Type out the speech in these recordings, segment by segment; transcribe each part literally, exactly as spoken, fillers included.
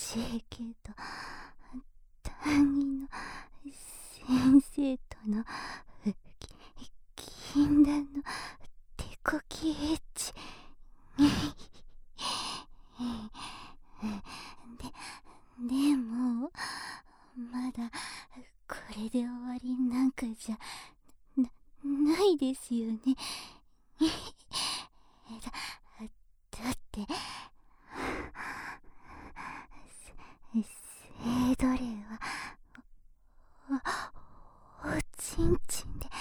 しいけど、担任の先生との禁断の手こきエッチで、でもまだこれで終わりなんかじゃな、ないですよね。だ、だって性奴隷はお、おちんちんで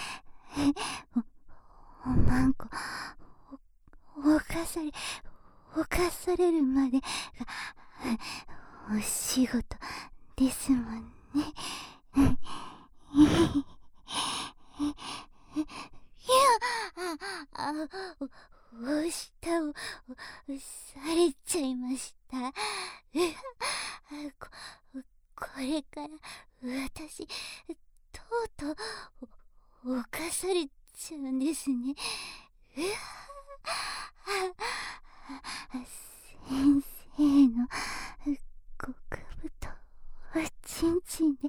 お、おまんこおかされおかされるまでがお仕事ですもんね。いや、あ、あ、お舌をされちゃいました。こ、これから私とうとう犯されちゃうんですね。うわ先生の極太おちんちんで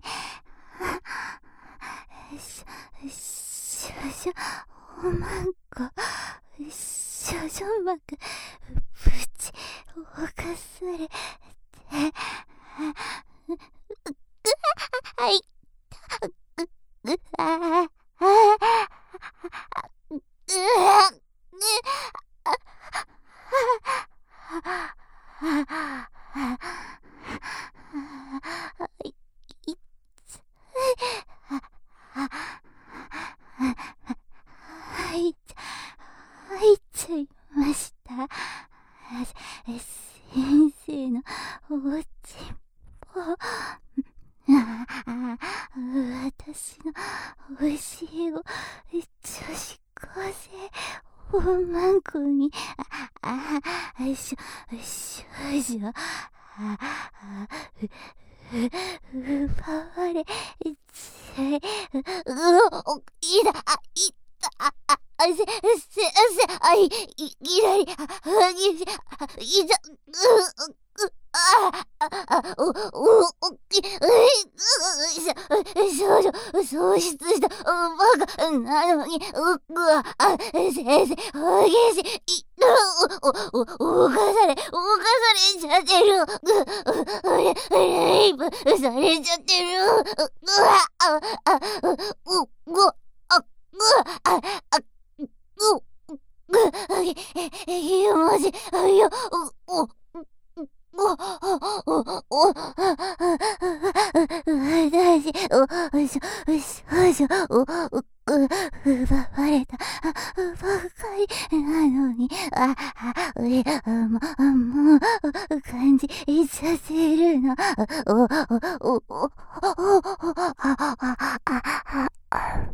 しょしょしょおまんこしょしょ膜ぶち犯されてあいたううああうわ入っちゃ入っちゃいました。先生のおちんぽ私の教え子女子高生おまんこにああしょ少女ああ奪われちゃい、うおいだあいたああせせせあいいきなりあぎしいざううああおおおきえ少女喪失したバカなのにうわあ先生激しいおおお犯され犯されちゃってるレイプされちゃってるうわああううあうああうぐええマジよおおおおおお私おしょ少女を奪われたばかりなのにああ俺ももう感じさせるのおおおおおああああ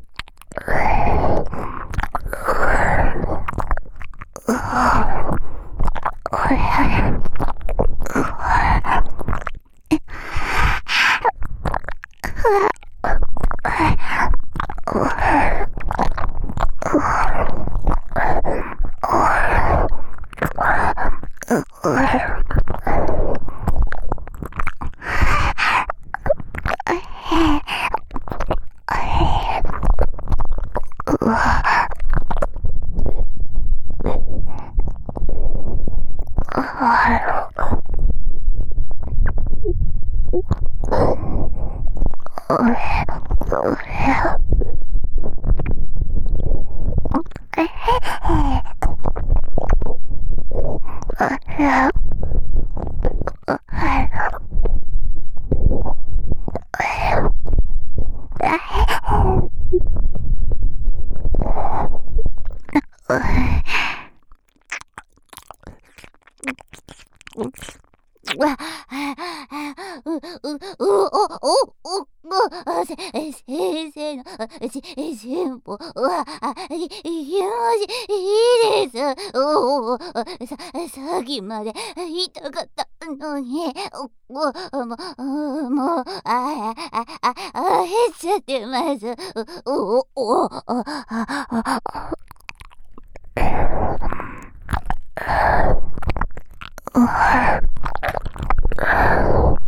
わうううおおおおせ先生のし進歩はあいいやいいですおおささっきまで言いたかったのにおおもうもうあああああへっちゃってますおおおあああ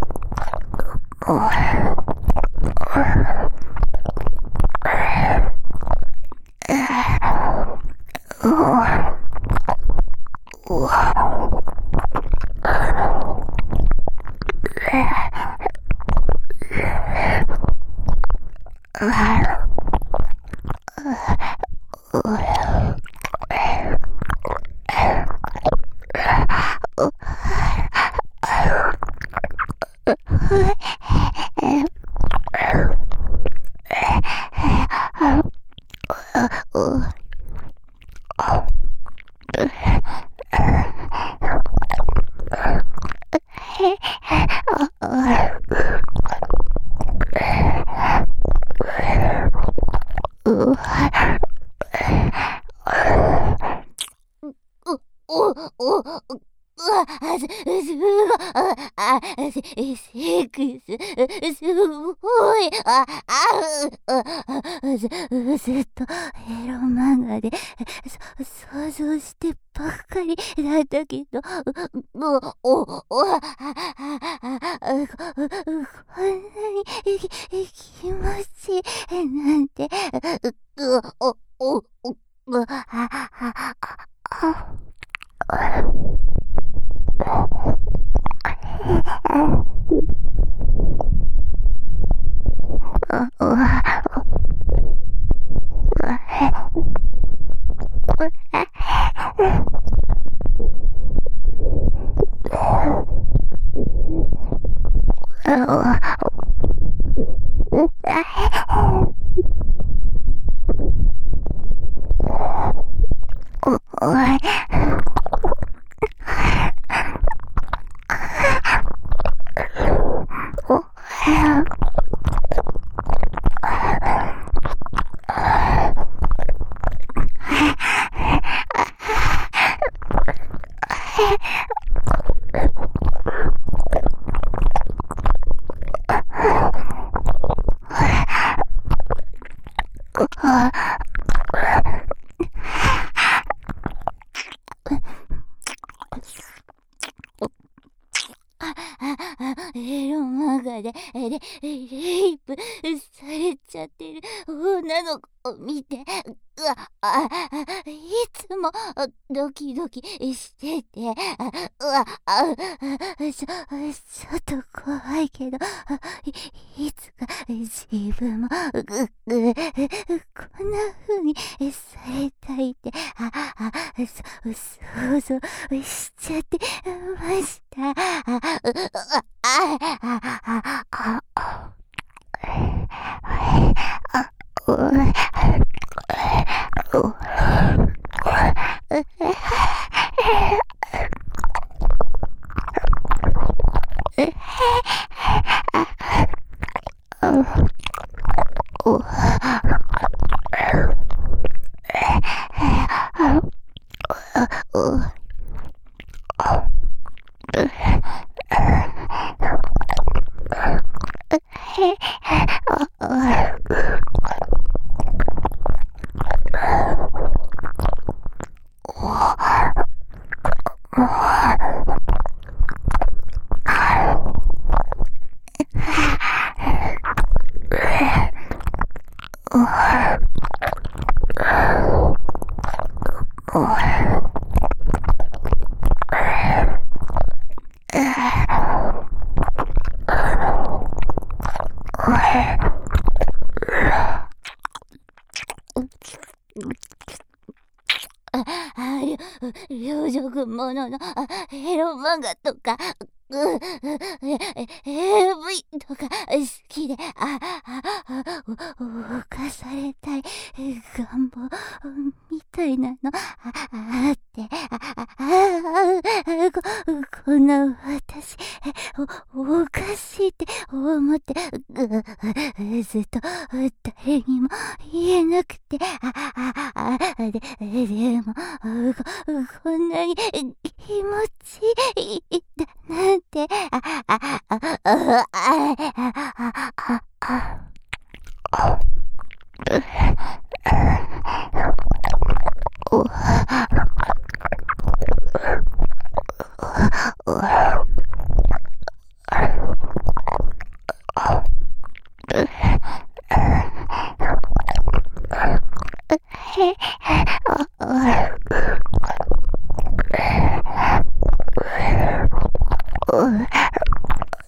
セックス、すごい、あ、あ、う、ず、ずっとエロ漫画で、想像してばっかりだったけど、お、お、お、こんなに気持ちいいなんて、お、お、お、お、あ、あ、あ、エロ漫画でレレイプされちゃってる女の子を見て、うわあ、いつもドキドキしてて、うわあ、ちょ、ちょっと怖いけど、い、いつか自分もぐぐこんな風にされたいって、ああ、そ想像しちゃってました。ああああああ両辱もののエロ漫画とか、う、う、エーブイ とか好きで、あ、あ、犯されたい願望みたいなのあ、あって、あ、あ、こ、こんな私、お、おかしいって思って、ずっと誰にも言えなくて、あ、あ、あ、で、でも、こんなに気持ちいいだなんて、あ、あ、あ、あ、あ、あ、あ、あ、あ、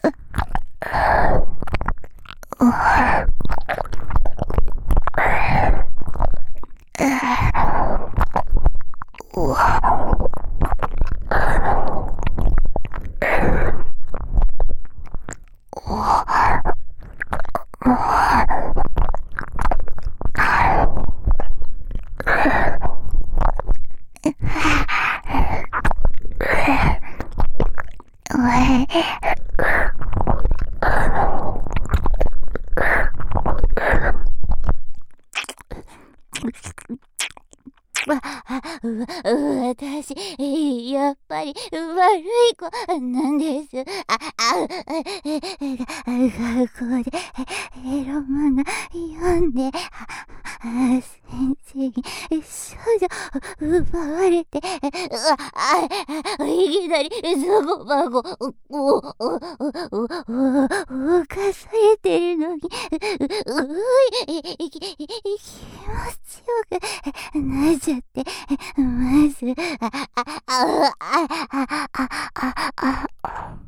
私、やっぱり悪い子なんです。あ、あ、学校でエロ漫画読んで、先生に少女奪われて、あ、いきなりそこ箱を、を、を、を、犯されてるのに、う、うい、気持ちよくなっちゃって、まず、あ、あ、あ、あ、あ、あ、あ、あ、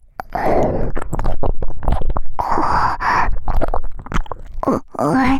お、おい。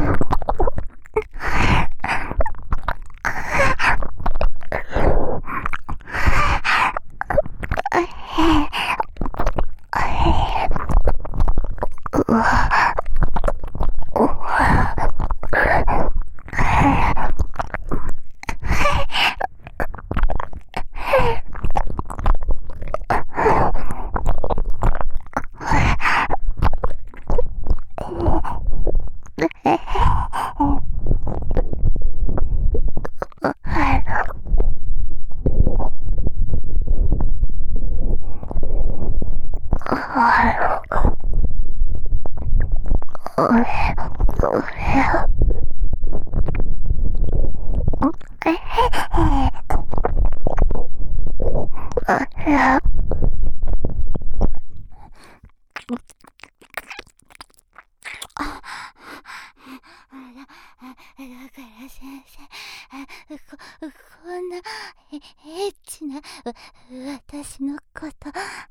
だから先生、こ、こんなエッチな私のこと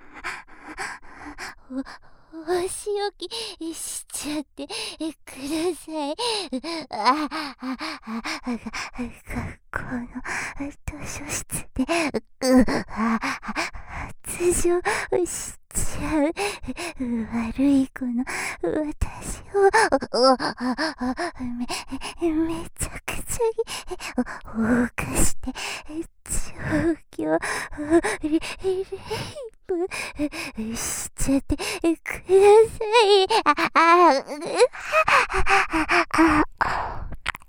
お、お仕置きしちゃってください。あ、あ、あ、あ、学校の図書室で、う、あ、発情しちゃう悪い子の私を、お、め、めちゃくちゃに犯して、状況、レ、レイプしちゃってください。あ、あ、あ、あ、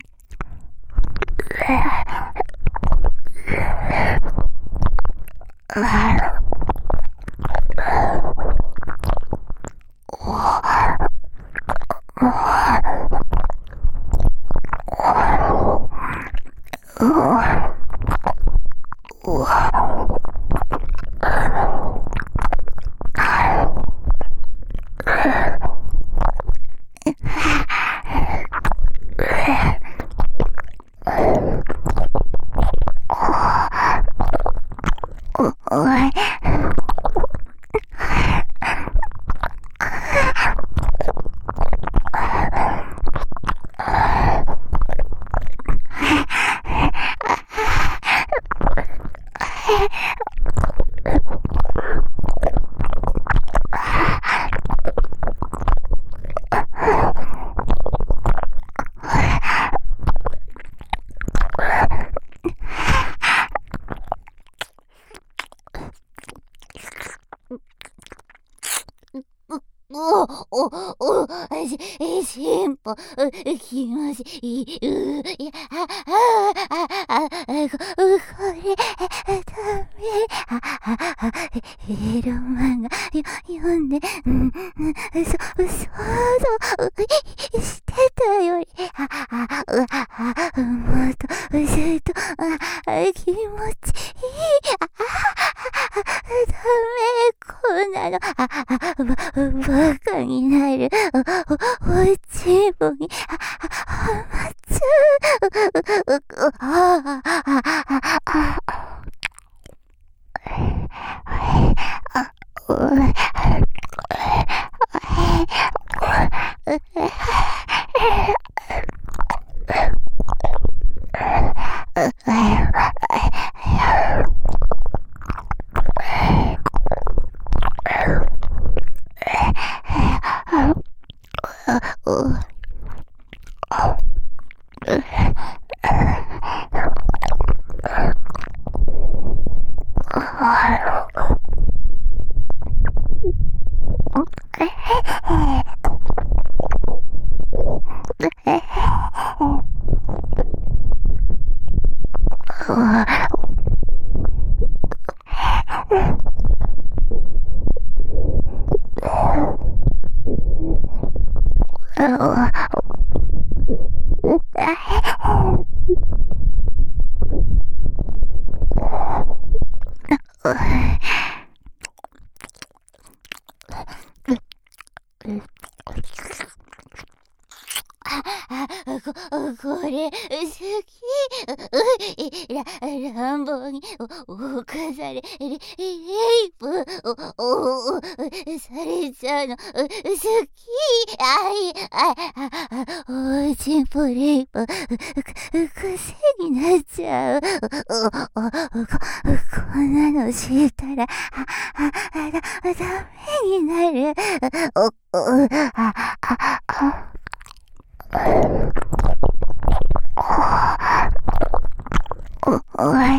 お、お、お、し、進歩、気持ちいい、う、いや、あ、あ、あ、あ、あ、こ、これ、ダメ、あ、あ、あ、エロ漫画、よ、読んで、うん、そ、想像してたより、あ、あ、う、あ、もっと、ずっと、あ、気持ちいい、あ、ダメ、こんなの、あ、あ、ば、バカになる、お、お、おちぼに、は、はまっちゃう、あ、あ、あ、あ、あ、あ、あ、 これ好き。ら乱暴に侵されレイプをされちゃうの好き。あいあおうちんぽレイプ癖になっちゃう。こんなのしたらダメになる。おい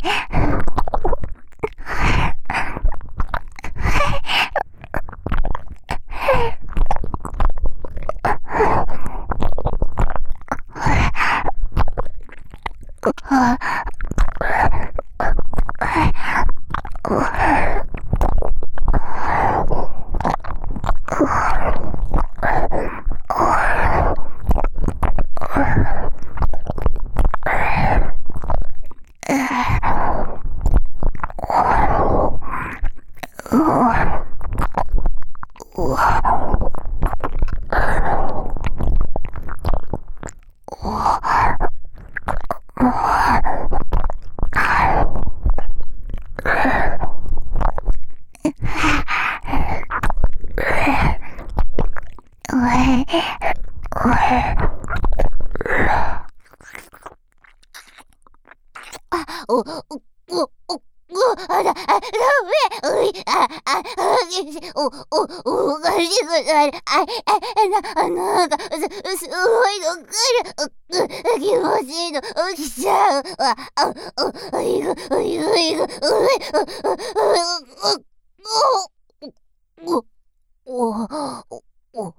お、お、お、お、あ、だ、あ、ダメ、おい、あ、あ、あ、お、お、おかしくなる、あ、あ、な、なんか、す、すごいの来る、気持ちいいの、来ちゃう、あ、あ、お、いく、いく、いく、うい、お、お、お、お、お、お、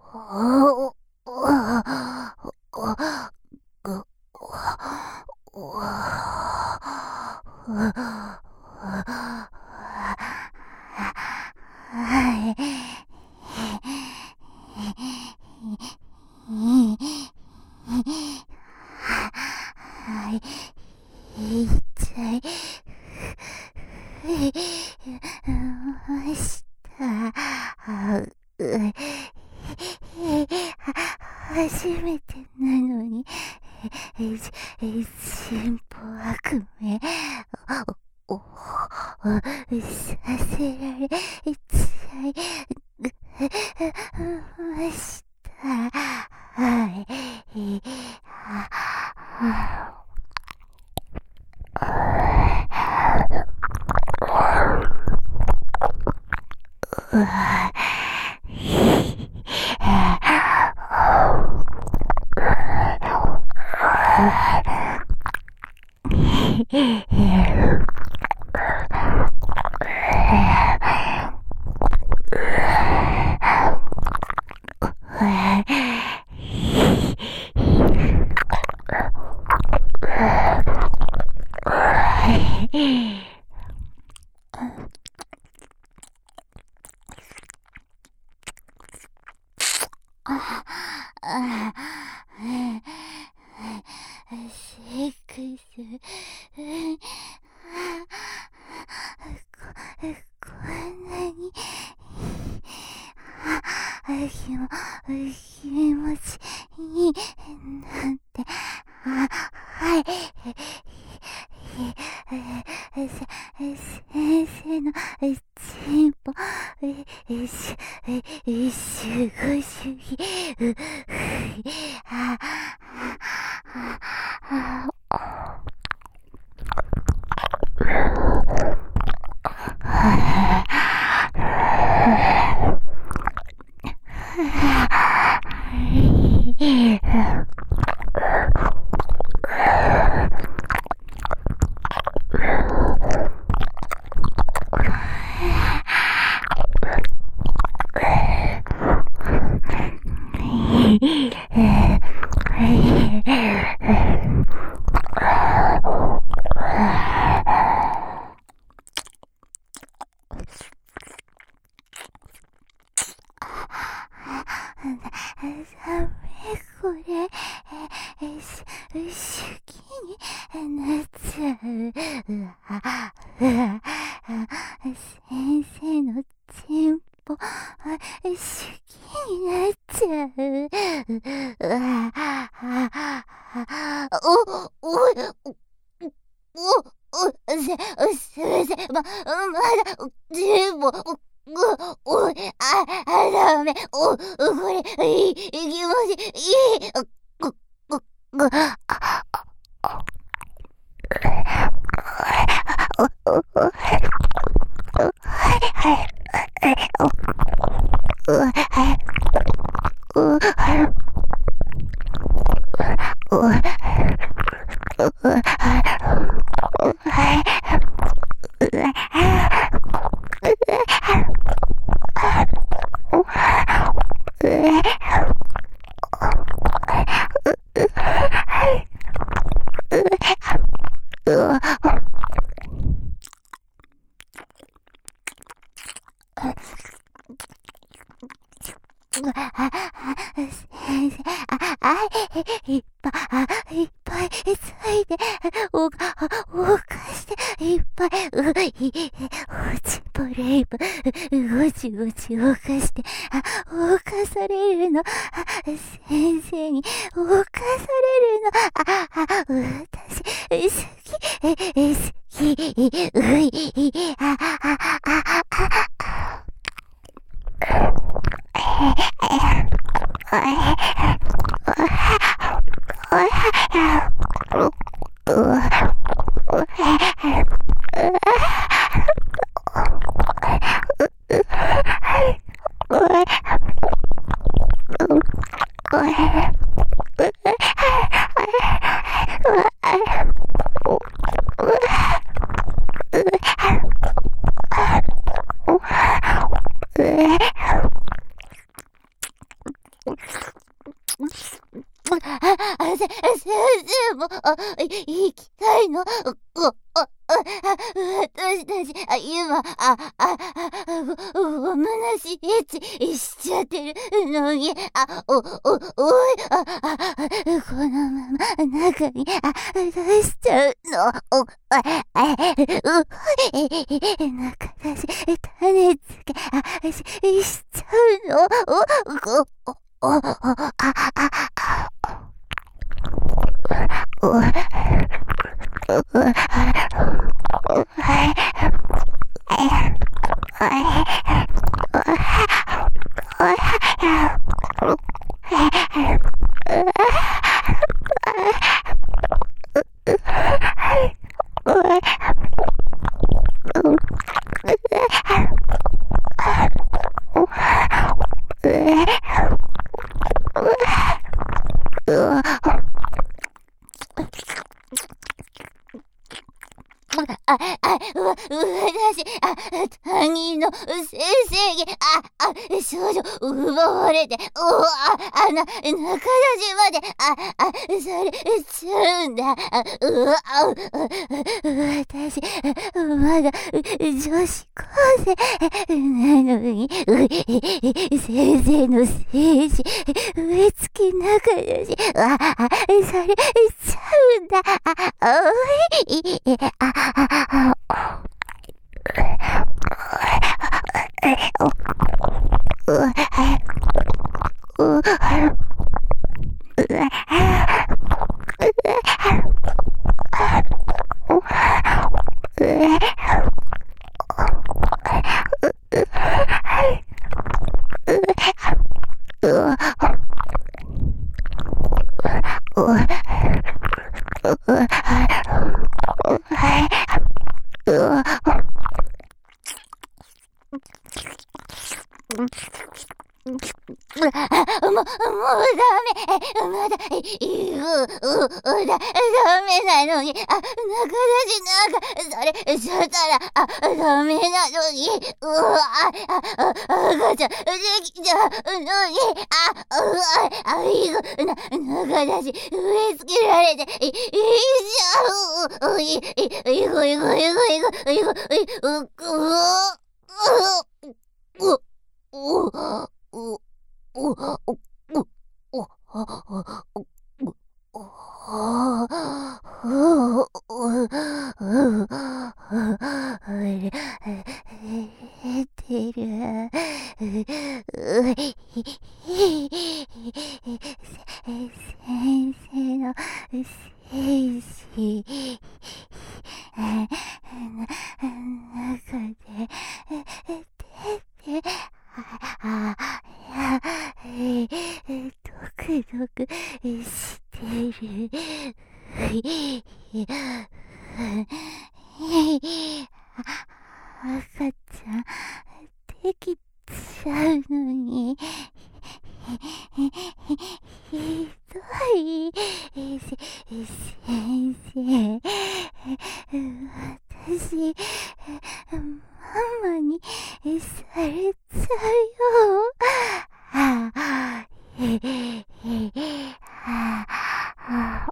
初めてなのに進歩悪夢をさせられちゃいました。はい。セックスこんなに気持ちいいなんて、はい先生の進歩守護主義これ、え、し、手記になっちゃう。うわ、うわ、先生のチンポ、手記になっちゃう。うわ、お、おい、お、お、せ、すいません、ま、まだ、チンポ、お、おい、あ、あ、ダメ、お、これ、いい、いきます、いい、ご、ご、ご、あ、お、お、お、いっぱい、いっぱいついて、おか、おかして、いっぱい、う、い、おちぽレイプ、ごちごちおかして、あ、おかされるの、あ、先生に、おかされるの、あ、あ、私、好き、え、好き、うい、あ、あ、あ、あ、あ、せ、先生も、あ、行きたいの、お、お、あ、私たち、あ、今、あ、あ、ご、ごめんなし、エチしちゃってるのに、あ、お、お、おい、あ、あ、このまま中に、あ、出しちゃうの、お、あ、あ、う、え、中出し、種付け、あ、し、しちゃうの、お、ご、お、お、あ、あ、あ、お、お、あ、あ、うわ、私、あ、担任の先生に、あ、あ、少女、奪われて、お、あ、あ、な、中田島で、あ、あ、それ、ちゃうんだ、あ、うわ、あ、私、まだ、女子高生なのに、先生の精子、植え付け中だし、あ、あ、それ、ちゃうんだ、あ、おい、あ、あ、もう、もうダメ。まだ、いぐ、う、う、だ、ダメなのに。あ、中だしなんか、それ、しちゃったら、あ、ダメなのに。うわ、あ、あ、赤ちゃん、できちゃうのに。あ、うわ、あ、いぐ、な、中だし、植え付けられて、い、いっちゃう。い、い、いぐ、いぐ、いぐ、いぐ、いぐ、いぐ、う、う、う、う、う、う、う、う、う、 てる。先生の精子中で出て、ああ、ドクドクしてる。赤ちゃんできちゃうのに、ひどい。先生、私ママにされちゃうよ。はあ、へへはあ。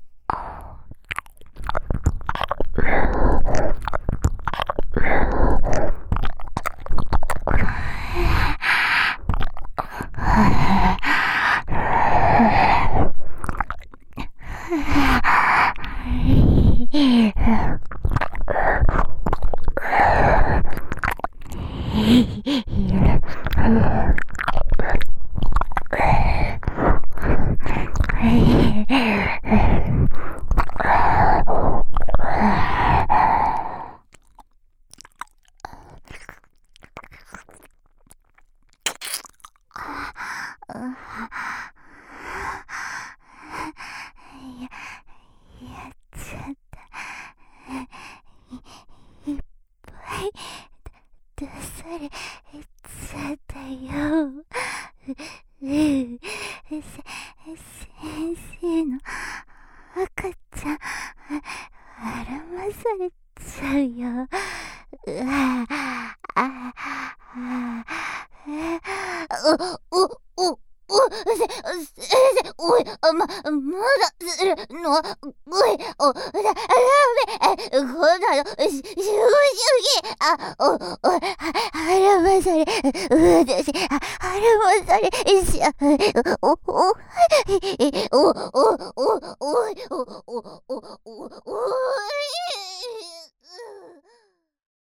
出されちゃったよ。先生の赤ちゃんあらまされちゃうよ。うわあああおおおおせ先生、おい、ままだするの、おい、おだダメ、こんなのししゅうしゅうぎ、あおおはらまされ、私はらまされしゃおおおおおおおおおおおお